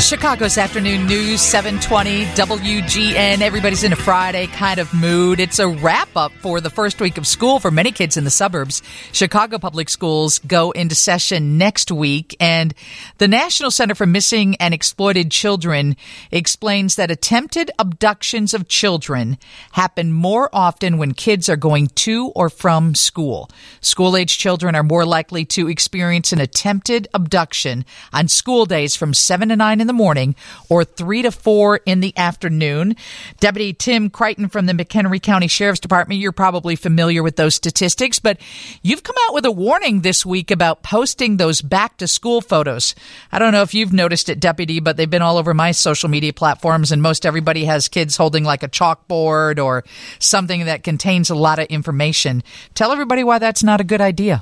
Chicago's afternoon news, 720 WGN. Everybody's in a Friday kind of mood. It's a wrap-up for the first week of school for many kids in the suburbs. Chicago Public Schools go into session next week, and the National Center for Missing and Exploited Children explains that attempted abductions of children happen more often when kids are going to or from school. School-age children are more likely to experience an attempted abduction on school days from 7 to 9 in the morning or 3 to 4 in the afternoon. Deputy Tim Crichton from the McHenry County Sheriff's Department, you're probably familiar with those statistics, but you've come out with a warning this week about posting those back-to-school photos. I don't know if you've noticed it, Deputy, but they've been all over my social media platforms, and most everybody has kids holding like a chalkboard or something that contains a lot of information. Tell everybody why that's not a good idea.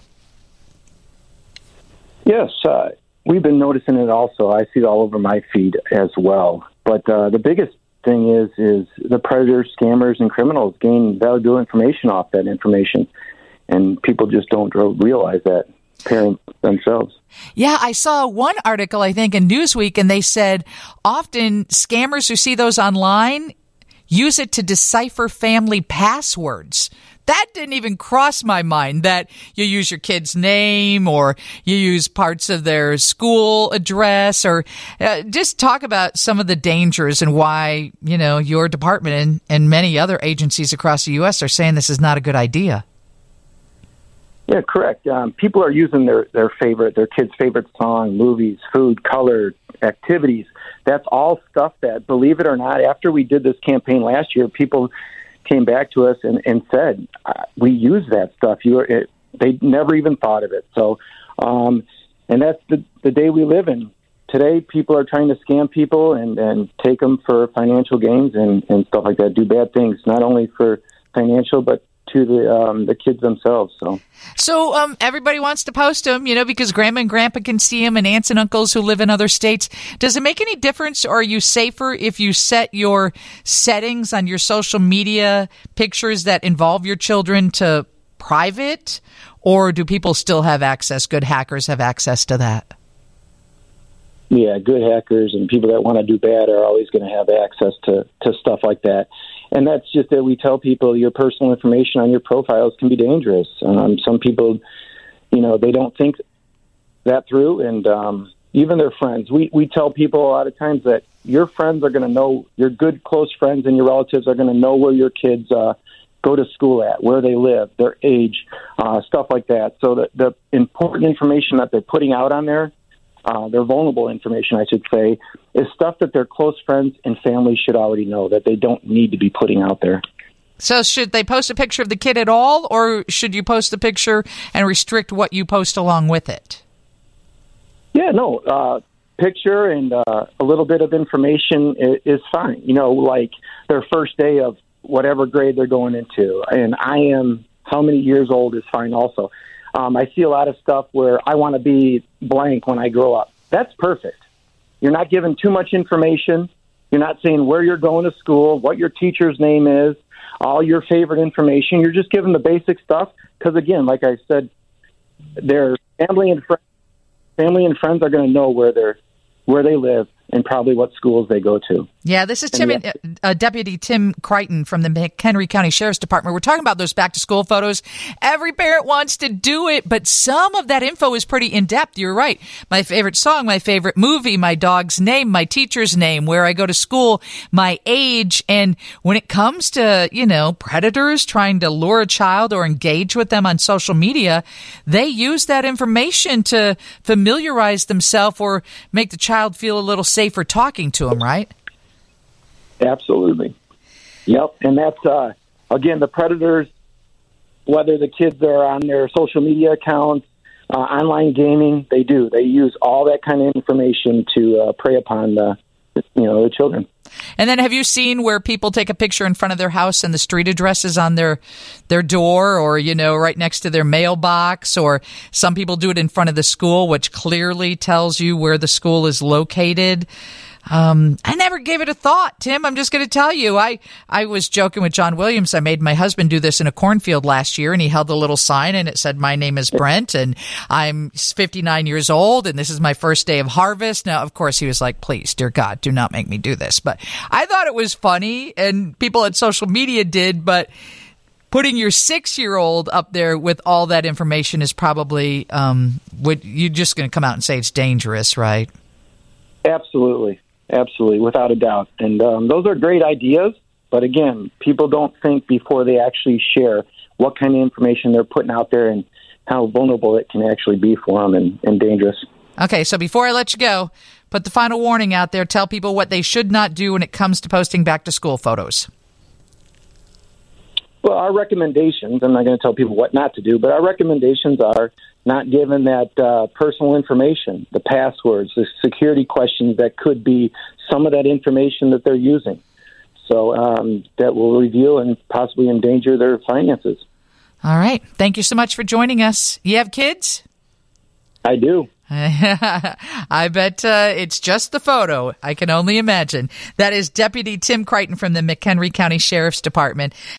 Yes, we've been noticing it also. I see it all over my feed as well. But the biggest thing is the predators, scammers, and criminals gain valuable information off that information. And people just don't realize that, parents themselves. Yeah, I saw one article, I think, in Newsweek, and they said often scammers who see those online use it to decipher family passwords. That didn't even cross my mind, that you use your kid's name or you use parts of their school address, or just talk about some of the dangers and why, you know, your department and many other agencies across the U.S. are saying this is not a good idea. Yeah, correct. People are using their kids' favorite song, movies, food, color, activities. That's all stuff that, believe it or not, after we did this campaign last year, people came back to us and said, we use that stuff. They never even thought of it. So, and that's the day we live in. Today, people are trying to scam people and take them for financial gains and stuff like that, do bad things, not only for financial, but to the kids themselves. So everybody wants to post them, you know, because grandma and grandpa can see them, and aunts and uncles who live in other states. Does it make any difference, or are you safer if you set your settings on your social media pictures that involve your children to private, or do people still have access? Good hackers have access to that? Yeah, good hackers and people that want to do bad are always going to have access to stuff like that. And that's just that we tell people your personal information on your profiles can be dangerous. Some people, you know, they don't think that through, and even their friends. We tell people a lot of times that your friends are going to know, your good, close friends and your relatives are going to know where your kids go to school at, where they live, their age, stuff like that. So the important information that they're putting out on there, their vulnerable information, I should say, is stuff that their close friends and family should already know, that they don't need to be putting out there. So should they post a picture of the kid at all, or should you post the picture and restrict what you post along with it? Yeah, no, picture and a little bit of information is fine. You know, like their first day of whatever grade they're going into. And I am how many years old is fine also. I see a lot of stuff where I want to be blank when I grow up. That's perfect. You're not giving too much information. You're not saying where you're going to school, what your teacher's name is, all your favorite information. You're just giving the basic stuff because, again, like I said, their family and friends are going to know where they live and probably what schools they go to. Yeah, this is Deputy Tim Crichton from the McHenry County Sheriff's Department. We're talking about those back-to-school photos. Every parent wants to do it, but some of that info is pretty in-depth. You're right. My favorite song, my favorite movie, my dog's name, my teacher's name, where I go to school, my age. And when it comes to, you know, predators trying to lure a child or engage with them on social media, they use that information to familiarize themselves or make the child feel a little safer talking to them, right? Absolutely. Yep. And that's, again, the predators, whether the kids are on their social media accounts, online gaming, they use all that kind of information to prey upon the children. And then have you seen where people take a picture in front of their house and the street address is on their door, or, you know, right next to their mailbox, or some people do it in front of the school, which clearly tells you where the school is located? I never gave it a thought, Tim. I'm just going to tell you. I was joking with John Williams. I made my husband do this in a cornfield last year, and he held a little sign, and it said, "My name is Brent, and I'm 59 years old, and this is my first day of harvest." Now, of course, he was like, "Please, dear God, do not make me do this." But I thought it was funny, and people at social media did, but putting your 6-year-old up there with all that information is probably, you're just going to come out and say it's dangerous, right? Absolutely. Absolutely, without a doubt. And those are great ideas. But again, people don't think before they actually share what kind of information they're putting out there and how vulnerable it can actually be for them and dangerous. Okay, so before I let you go, put the final warning out there. Tell people what they should not do when it comes to posting back-to-school photos. Well, our recommendations, I'm not going to tell people what not to do, but our recommendations are not giving that personal information, the passwords, the security questions that could be some of that information that they're using. So that will reveal and possibly endanger their finances. All right. Thank you so much for joining us. You have kids? I do. I bet it's just the photo. I can only imagine. That is Deputy Tim Crichton from the McHenry County Sheriff's Department.